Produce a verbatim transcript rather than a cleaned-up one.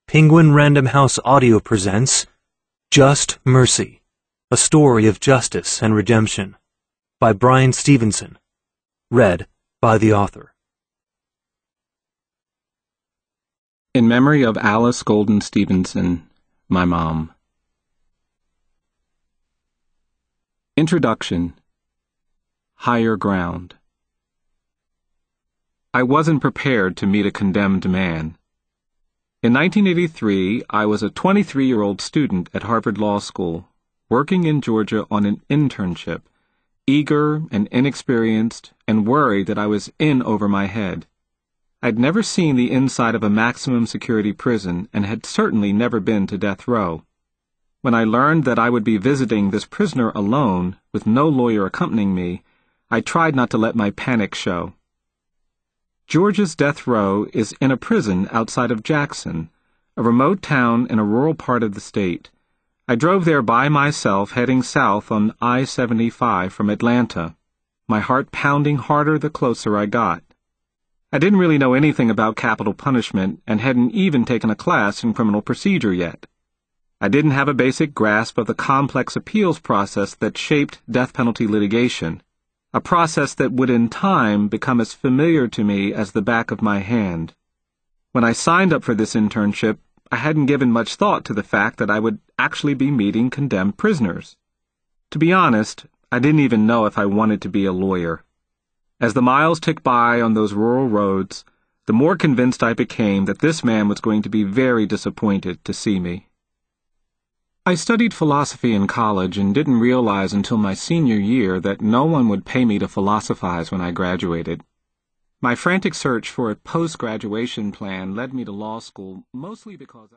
Penguin Random House Audio presents Just Mercy, a story of justice and redemption, by Bryan Stevenson, read by the author. In memory of Alice Golden Stevenson, my mom. Introduction. Higher ground. I wasn't prepared to meet a condemned man. In nineteen eighty-three, I was a twenty-three-year-old student at Harvard Law School, working in Georgia on an internship, eager and inexperienced and worried that I was in over my head. I'd never seen the inside of a maximum security prison and had certainly never been to death row. When I learned that I would be visiting this prisoner alone, with no lawyer accompanying me, I tried not to let my panic show. Georgia's death row is in a prison outside of Jackson, a remote town in a rural part of the state. I drove there by myself, heading south on I seventy-five from Atlanta, my heart pounding harder the closer I got. I didn't really know anything about capital punishment and hadn't even taken a class in criminal procedure yet. I didn't have a basic grasp of the complex appeals process that shaped death penalty litigation, a process that would in time become as familiar to me as the back of my hand. When I signed up for this internship, I hadn't given much thought to the fact that I would actually be meeting condemned prisoners. To be honest, I didn't even know if I wanted to be a lawyer. As the miles ticked by on those rural roads, the more convinced I became that this man was going to be very disappointed to see me. I studied philosophy in college and didn't realize until my senior year that no one would pay me to philosophize when I graduated. My frantic search for a post-graduation plan led me to law school mostly because